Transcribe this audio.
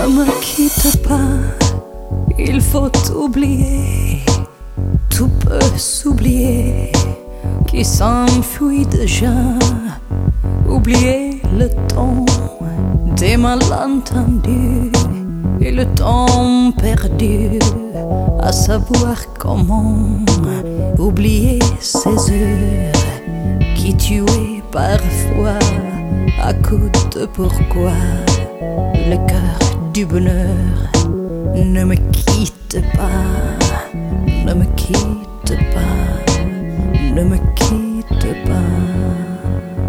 Ne me quitte pas, il faut oublier. Tout peut s'oublier qui s'enfuit déjà. Oublier le temps des malentendus et le temps perdu, à savoir comment oublier ces heures qui tuaient parfois à coups de pourquoi. Le cœur du bonheur, ne me quitte pas, ne me quitte pas, ne me quitte pas.